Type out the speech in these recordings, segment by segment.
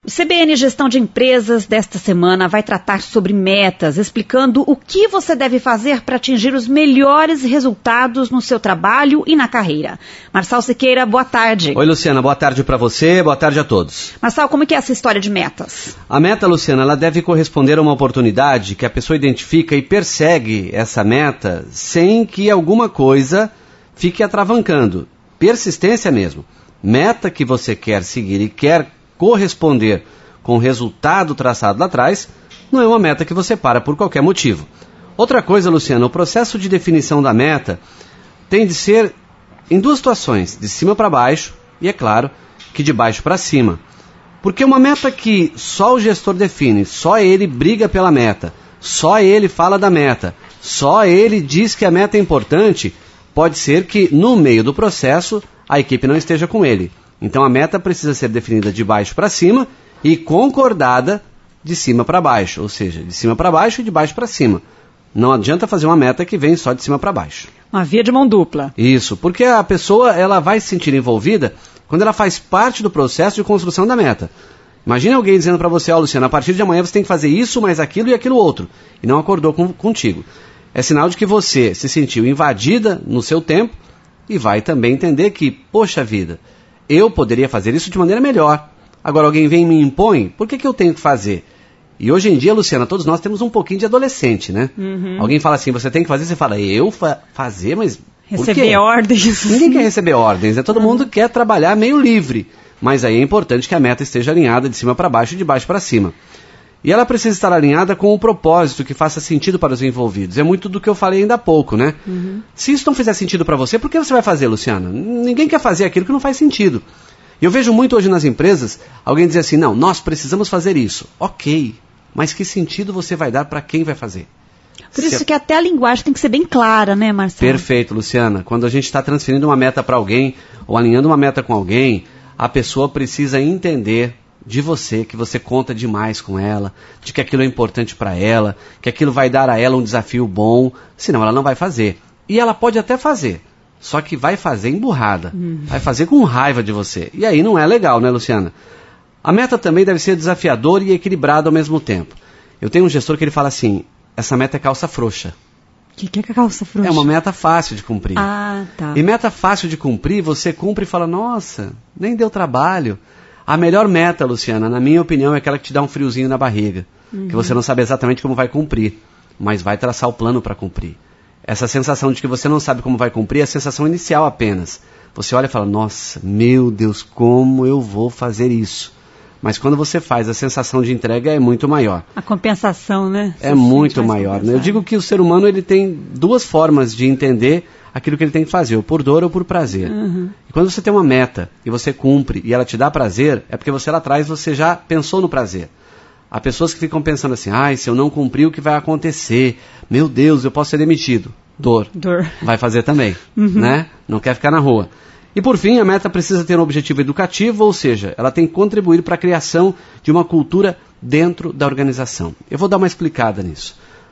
O CBN Gestão de Empresas desta semana vai tratar sobre metas, explicando o que você deve fazer para atingir os melhores resultados no seu trabalho e na carreira. Marçal Siqueira, boa tarde. Oi, Luciana, boa tarde para você, boa tarde a todos. Marçal, como é que é essa história de metas? A meta, Luciana, ela deve corresponder a uma oportunidade que a pessoa identifica e persegue essa meta sem que alguma coisa fique atravancando. Persistência mesmo. Meta que você quer seguir e quer corresponder com o resultado traçado lá atrás, não é uma meta que você para por qualquer motivo. Outra coisa, Luciana, o processo de definição da meta tem de ser em duas situações, de cima para baixo e, é claro, que de baixo para cima. Porque uma meta que só o gestor define, só ele briga pela meta, só ele fala da meta, só ele diz que a meta é importante, pode ser que no meio do processo a equipe não esteja com ele. Então a meta precisa ser definida de baixo para cima e concordada de cima para baixo, ou seja, de cima para baixo e de baixo para cima. Não adianta fazer uma meta que vem só de cima para baixo. Uma via de mão dupla. Isso, porque a pessoa ela vai se sentir envolvida quando ela faz parte do processo de construção da meta. Imagine alguém dizendo para você, Luciana, a partir de amanhã você tem que fazer isso, mais aquilo e aquilo outro, e não acordou contigo. É sinal de que você se sentiu invadida no seu tempo e vai também entender que, poxa vida, eu poderia fazer isso de maneira melhor. Agora alguém vem e me impõe, por que eu tenho que fazer? E hoje em dia, Luciana, todos nós temos um pouquinho de adolescente, né? Uhum. Alguém fala assim, você tem que fazer, você fala, fazer, mas receber ordens. Ninguém quer receber ordens, né? Todo mundo quer trabalhar meio livre. Mas aí é importante que a meta esteja alinhada de cima para baixo e de baixo para cima. E ela precisa estar alinhada com o propósito que faça sentido para os envolvidos. É muito do que eu falei ainda há pouco, né? Uhum. Se isso não fizer sentido para você, por que você vai fazer, Luciana? Ninguém quer fazer aquilo que não faz sentido. E eu vejo muito hoje nas empresas, alguém dizer assim, não, nós precisamos fazer isso. Ok, mas que sentido você vai dar para quem vai fazer? Por isso que até a linguagem tem que ser bem clara, né, Marcelo? Perfeito, Luciana. Quando a gente está transferindo uma meta para alguém, ou alinhando uma meta com alguém, a pessoa precisa entender de você, que você conta demais com ela, de que aquilo é importante para ela, que aquilo vai dar a ela um desafio bom, senão ela não vai fazer. E ela pode até fazer, só que vai fazer emburrada, vai fazer com raiva de você. E aí não é legal, né, Luciana? A meta também deve ser desafiadora e equilibrada ao mesmo tempo. Eu tenho um gestor que ele fala assim, essa meta é calça frouxa. O que é calça frouxa? É uma meta fácil de cumprir. Ah, tá. E meta fácil de cumprir, você cumpre e fala, nossa, nem deu trabalho. A melhor meta, Luciana, na minha opinião, é aquela que te dá um friozinho na barriga. Que você não sabe exatamente como vai cumprir, mas vai traçar o plano para cumprir. Essa sensação de que você não sabe como vai cumprir é a sensação inicial apenas. Você olha e fala, nossa, meu Deus, como eu vou fazer isso? Mas quando você faz, a sensação de entrega é muito maior. A compensação, né? É muito maior. Né? Eu digo que o ser humano ele tem duas formas de entender aquilo que ele tem que fazer, ou por dor ou por prazer. Uhum. E quando você tem uma meta e você cumpre e ela te dá prazer, é porque você lá atrás você já pensou no prazer. Há pessoas que ficam pensando assim, se eu não cumprir, o que vai acontecer? Meu Deus, eu posso ser demitido. Dor. Vai fazer também, né? Não quer ficar na rua. E por fim, a meta precisa ter um objetivo educativo, ou seja, ela tem que contribuir para a criação de uma cultura dentro da organização. Eu vou dar uma explicada nisso.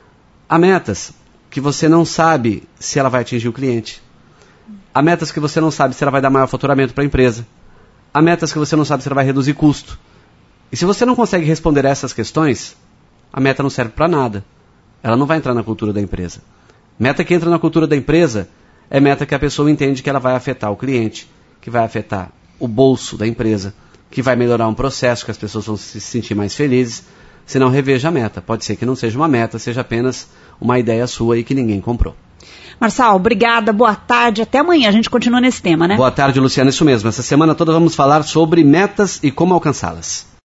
Há metas que você não sabe se ela vai atingir o cliente. Há metas que você não sabe se ela vai dar maior faturamento para a empresa. Há metas que você não sabe se ela vai reduzir custo. E se você não consegue responder a essas questões, a meta não serve para nada. Ela não vai entrar na cultura da empresa. Meta que entra na cultura da empresa é meta que a pessoa entende que ela vai afetar o cliente, que vai afetar o bolso da empresa, que vai melhorar um processo, que as pessoas vão se sentir mais felizes. Se não, reveja a meta. Pode ser que não seja uma meta, seja apenas uma ideia sua e que ninguém comprou. Marçal, obrigada, boa tarde, até amanhã. A gente continua nesse tema, né? Boa tarde, Luciana, isso mesmo. Essa semana toda vamos falar sobre metas e como alcançá-las.